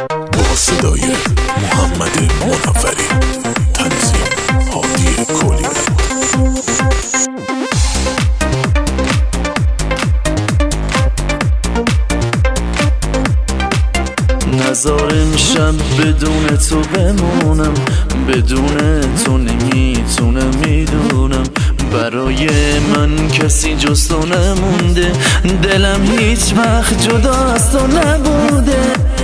با صدای محمد منوری، تنظیم هادی کلیت. نذار امشب بدون تو بمونم، بدون تو نمیتونم، میدونم برای من کسی جز تو نمونده، دلم هیچ وقت جدا از تو نبوده.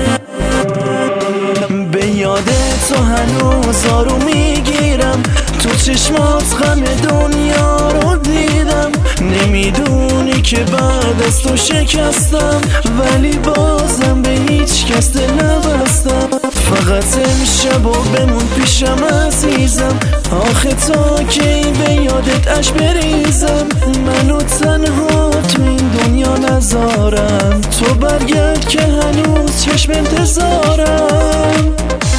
به یاد تو هنوز آروم میگیرم، تو چشمات غم دنیا رو دیدم. نمیدونی که بعد از تو شکستم، ولی بازم به هیچ کس دل نبستم. فقط امشب و بمون پیشم عزیزم، آخه تا کی به یادت اش بریزم. منو تنها تو این دنیا نذارم، تو برگرد که هنوز چشم انتظارم.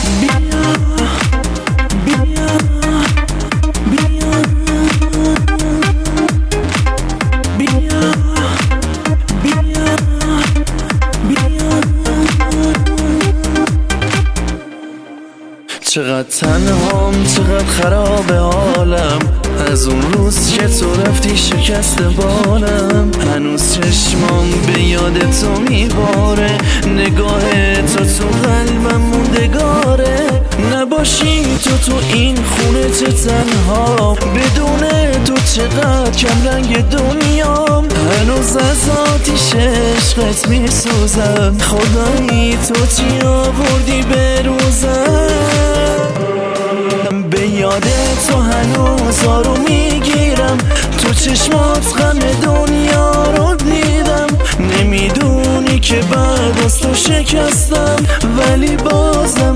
چقدر تنهام، چقدر خراب حالم، از اون روز که تو رفتی شکست بالم. هنوز چشمام به یاد تو میباره، نگاه تو قلبم موندگاره. نباشی تو این خونه چه تنها، بدون تو چقدر کم رنگ دنیام. هنوز از آتیش عشقت میسوزم، خدایی تو چی آوردی به روزم. به یاد تو هنوز آروم میگیرم، تو چشمات غم دنیا رو دیدم. نمیدونی که بعد از تو شکستم، ولی بازم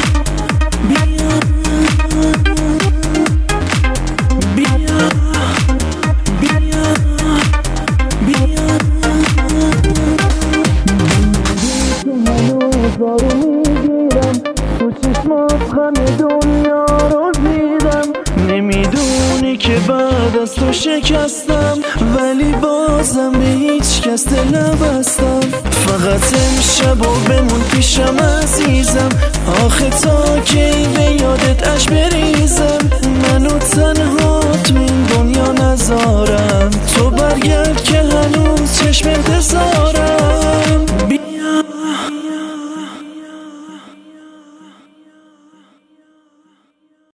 تو چشمات غم دنیا رو دیدم. نمیدونی که بعد از تو شکستم، ولی بازم به هیچ کس دل نبستم. فقط امشب و بمون پیشم عزیزم، آخه تا کی به یادت اش بریزم. منو تنها تو